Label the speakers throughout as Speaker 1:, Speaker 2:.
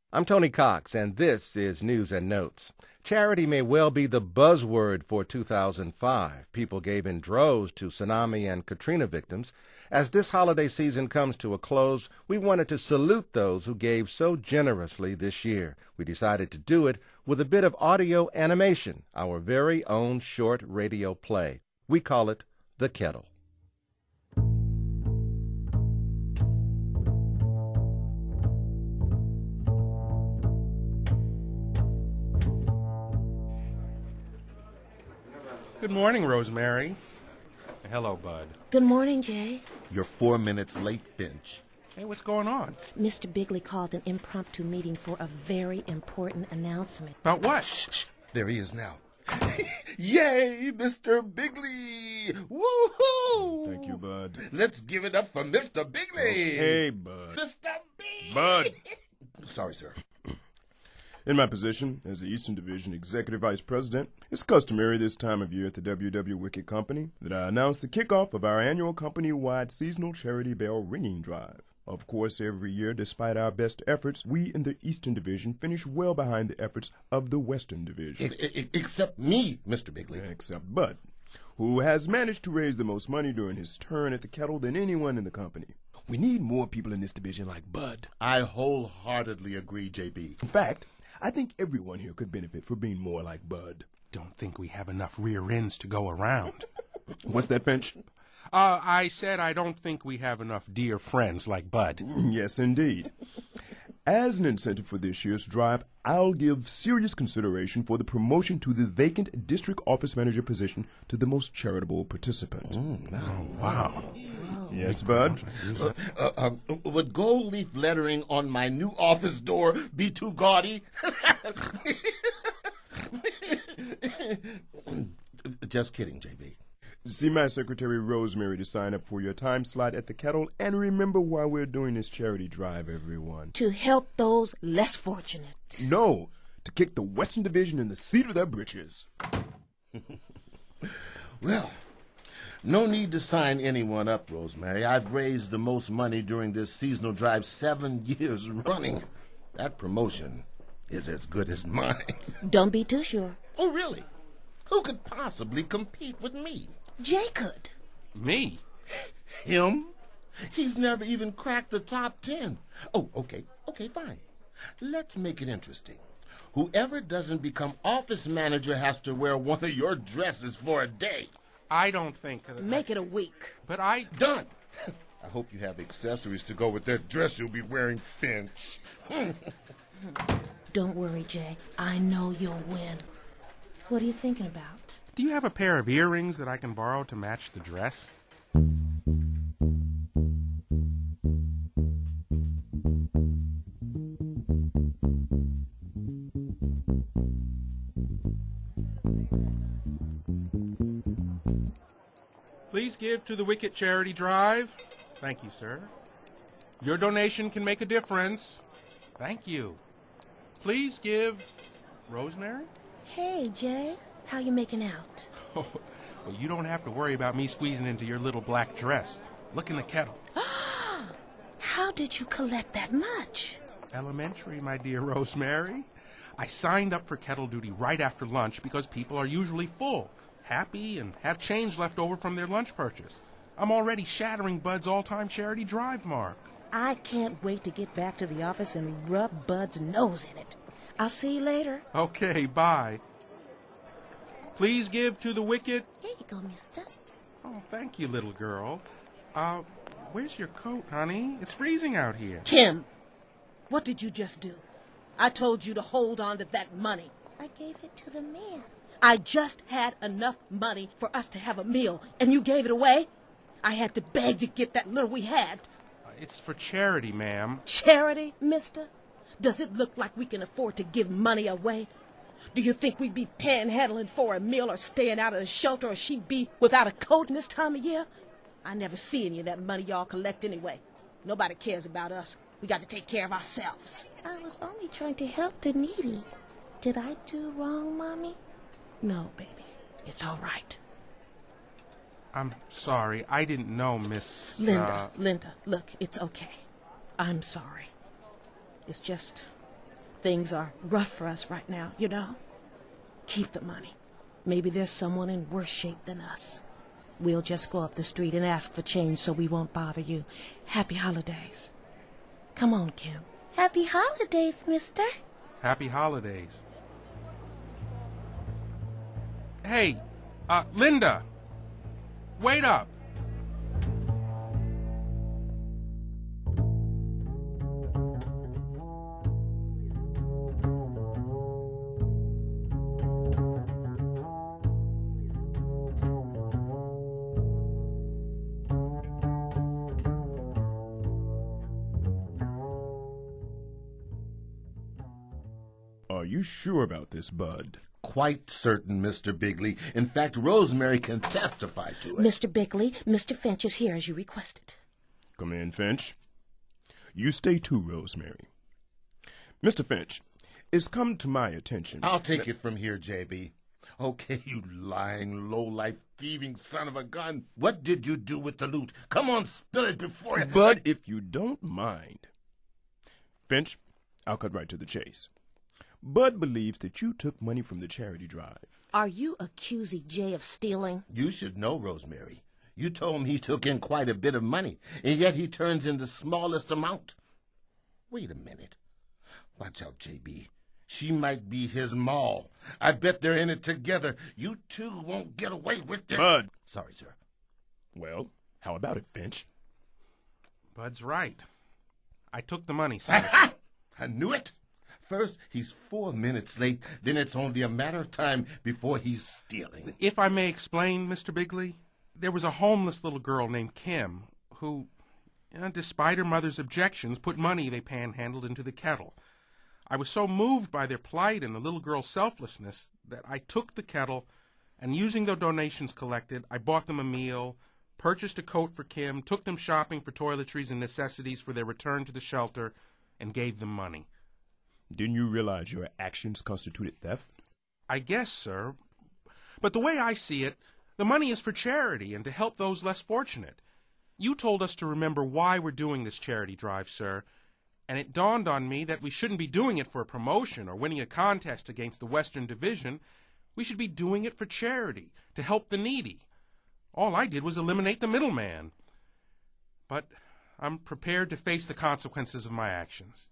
Speaker 1: I'm Tony Cox, and this is News and Notes. Charity may well be the buzzword for 2005. People gave in droves to tsunami and Katrina victims. As this holiday season comes to a close, we wanted to salute those who gave so generously this year. We decided to do it with a bit of audio animation, our very own short radio play. We call it The Kettle.
Speaker 2: Good morning, Rosemary. Hello, Bud.
Speaker 3: Good morning, Jay.
Speaker 4: You're 4 minutes late, Finch.
Speaker 2: Hey, what's going on?
Speaker 3: Mr. Bigley called an impromptu meeting for a very important announcement.
Speaker 2: About what?
Speaker 4: Shh. There he is now. Yay, Mr. Bigley! Woohoo!
Speaker 5: Thank you, Bud.
Speaker 4: Let's give it up for Mr. Bigley!
Speaker 5: Hey, Bud.
Speaker 4: Mr. B!
Speaker 5: Bud!
Speaker 4: Sorry, sir.
Speaker 5: In my position as the Eastern Division Executive Vice President, it's customary this time of year at the WW Wicket Company that I announce the kickoff of our annual company-wide seasonal charity bell ringing drive. Of course, every year, despite our best efforts, we in the Eastern Division finish well behind the efforts of the Western Division.
Speaker 4: Except me, Mr. Bigley.
Speaker 5: Except Bud, who has managed to raise the most money during his turn at the kettle than anyone in the company. We need more people in this division like Bud.
Speaker 4: I wholeheartedly agree, JB.
Speaker 5: In fact, I think everyone here could benefit from being more like Bud.
Speaker 2: Don't think we have enough rear ends to go around.
Speaker 5: What's that, Finch?
Speaker 2: I said I don't think we have enough dear friends like Bud.
Speaker 5: Yes, indeed. As an incentive for this year's drive, I'll give serious consideration for the promotion to the vacant district office manager position to the most charitable participant.
Speaker 2: Wow.
Speaker 5: Yes, Bud?
Speaker 4: Would gold leaf lettering on my new office door be too gaudy? Just kidding, JB.
Speaker 5: See my secretary Rosemary to sign up for your time slot at the kettle, and remember why we're doing this charity drive, everyone.
Speaker 3: To help those less fortunate.
Speaker 5: No, to kick the Western Division in the seat of their britches.
Speaker 4: Well, no need to sign anyone up, Rosemary. I've raised the most money during this seasonal drive 7 years running. That promotion is as good as mine.
Speaker 3: Don't be too sure.
Speaker 4: Oh, really? Who could possibly compete with me?
Speaker 3: Jay could.
Speaker 2: Me?
Speaker 4: Him? He's never even cracked the top 10. Oh, okay, fine. Let's make it interesting. Whoever doesn't become office manager has to wear one of your dresses for a day.
Speaker 2: I don't think...
Speaker 3: Make it a week.
Speaker 2: But I...
Speaker 4: Done! I hope you have accessories to go with that dress you'll be wearing, Finch.
Speaker 3: Don't worry, Jay. I know you'll win. What are you thinking about?
Speaker 2: Do you have a pair of earrings that I can borrow to match the dress? Please give to the Wicket Charity Drive. Thank you, sir. Your donation can make a difference. Thank you. Please give... Rosemary?
Speaker 3: Hey, Jay. How you making out?
Speaker 2: Oh, well, you don't have to worry about me squeezing into your little black dress. Look in the kettle.
Speaker 3: How did you collect that much?
Speaker 2: Elementary, my dear Rosemary. I signed up for kettle duty right after lunch because people are usually full, happy, and have change left over from their lunch purchase. I'm already shattering Bud's all-time charity drive mark.
Speaker 3: I can't wait to get back to the office and rub Bud's nose in it. I'll see you later.
Speaker 2: Okay, bye. Please give to the Wicket...
Speaker 3: Here you go, mister.
Speaker 2: Oh, thank you, little girl. Where's your coat, honey? It's freezing out here.
Speaker 3: Kim, what did you just do? I told you to hold on to that money. I gave it to the man. I just had enough money for us to have a meal, and you gave it away? I had to beg to get that little we had.
Speaker 2: It's for charity, ma'am.
Speaker 3: Charity, mister? Does it look like we can afford to give money away? Do you think we'd be panhandling for a meal or staying out of the shelter, or she'd be without a coat in this time of year? I never see any of that money y'all collect anyway. Nobody cares about us. We got to take care of ourselves. I was only trying to help the needy. Did I do wrong, Mommy? No, baby. It's all right.
Speaker 2: I'm sorry. I didn't know, Miss...
Speaker 3: Linda, look, it's okay. I'm sorry. It's just... Things are rough for us right now, you know? Keep the money. Maybe there's someone in worse shape than us. We'll just go up the street and ask for change so we won't bother you. Happy holidays. Come on, Kim.
Speaker 6: Happy holidays, mister.
Speaker 2: Happy holidays. Hey, Linda, wait up.
Speaker 5: Are you sure about this, Bud?
Speaker 4: Quite certain, Mr. Bigley. In fact, Rosemary can testify to it.
Speaker 3: Mr. Bigley, Mr. Finch is here as you requested.
Speaker 5: Come in, Finch. You stay too, Rosemary. Mr. Finch, it's come to my attention.
Speaker 4: I'll take it from here, J.B. Okay, you lying, low-life, thieving son of a gun. What did you do with the loot? Come on, spill it before you...
Speaker 5: Bud, if you don't mind. Finch, I'll cut right to the chase. Bud believes that you took money from the charity drive.
Speaker 3: Are you accusing Jay of stealing?
Speaker 4: You should know, Rosemary. You told him he took in quite a bit of money, and yet he turns in the smallest amount. Wait a minute. Watch out, J.B. She might be his maul. I bet they're in it together. You two won't get away with it.
Speaker 5: Bud!
Speaker 4: Sorry, sir.
Speaker 5: Well, how about it, Finch?
Speaker 2: Bud's right. I took the money, sir.
Speaker 4: I knew it. First, he's 4 minutes late, then it's only a matter of time before he's stealing.
Speaker 2: If I may explain, Mr. Bigley, there was a homeless little girl named Kim who, despite her mother's objections, put money they panhandled into the kettle. I was so moved by their plight and the little girl's selflessness that I took the kettle, and using the donations collected, I bought them a meal, purchased a coat for Kim, took them shopping for toiletries and necessities for their return to the shelter, and gave them money.
Speaker 5: Didn't you realize your actions constituted theft?
Speaker 2: I guess, sir. But the way I see it, the money is for charity and to help those less fortunate. You told us to remember why we're doing this charity drive, sir, and it dawned on me that we shouldn't be doing it for a promotion or winning a contest against the Western Division. We should be doing it for charity, to help the needy. All I did was eliminate the middleman. But I'm prepared to face the consequences of my actions.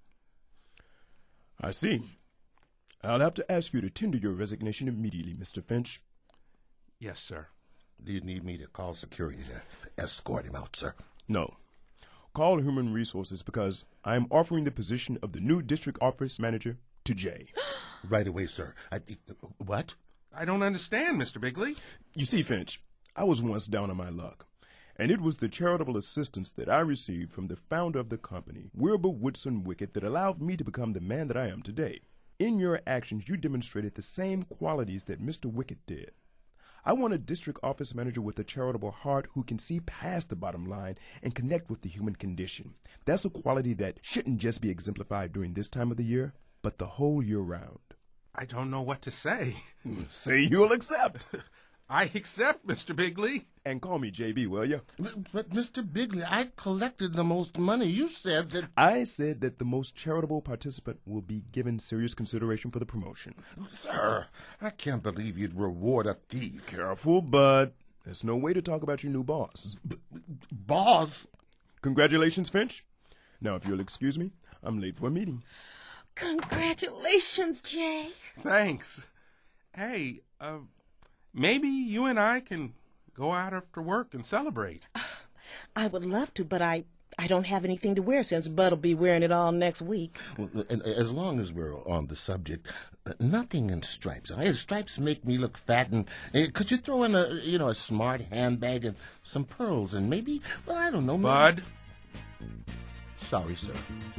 Speaker 5: I see. I'll have to ask you to tender your resignation immediately, Mr. Finch.
Speaker 2: Yes, sir.
Speaker 4: Do you need me to call security to escort him out, sir?
Speaker 5: No. Call Human Resources because I am offering the position of the new district office manager to Jay.
Speaker 4: Right away, sir. What?
Speaker 2: I don't understand, Mr. Bigley.
Speaker 5: You see, Finch, I was once down on my luck, and it was the charitable assistance that I received from the founder of the company, Wilbur Woodson Wickett, that allowed me to become the man that I am today. In your actions, you demonstrated the same qualities that Mr. Wickett did. I want a district office manager with a charitable heart who can see past the bottom line and connect with the human condition. That's a quality that shouldn't just be exemplified during this time of the year, but the whole year round.
Speaker 2: I don't know what to say.
Speaker 5: Say you'll accept.
Speaker 2: I accept, Mr. Bigley.
Speaker 5: And call me JB, will you?
Speaker 4: But, Mr. Bigley, I collected the most money. You said that...
Speaker 5: I said that the most charitable participant will be given serious consideration for the promotion.
Speaker 4: Sir, I can't believe you'd reward a thief.
Speaker 5: Careful, Bud. There's no way to talk about your new boss.
Speaker 4: Boss?
Speaker 5: Congratulations, Finch. Now, if you'll excuse me, I'm late for a meeting.
Speaker 3: Congratulations, Jay.
Speaker 2: Thanks. Hey, maybe you and I can go out after work and celebrate.
Speaker 3: I would love to, but I don't have anything to wear since Bud'll be wearing it all next week.
Speaker 4: Well, and as long as we're on the subject, nothing in stripes. Stripes make me look fat, and could you throw in a smart handbag and some pearls and maybe, well, I don't know.
Speaker 2: Bud?
Speaker 4: Sorry, sir.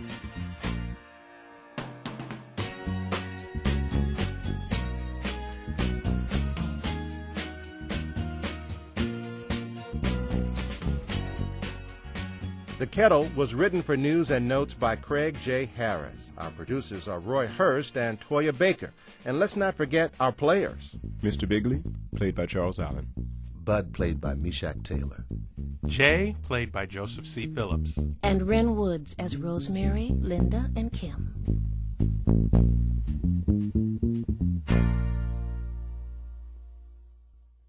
Speaker 1: The Kettle was written for News and Notes by Craig J. Harris. Our producers are Roy Hurst and Toya Baker. And let's not forget our players.
Speaker 5: Mr. Bigley, played by Charles Allen.
Speaker 4: Bud, played by Meshach Taylor.
Speaker 2: Jay, played by Joseph C. Phillips.
Speaker 3: And Wren Woods as Rosemary, Linda, and Kim.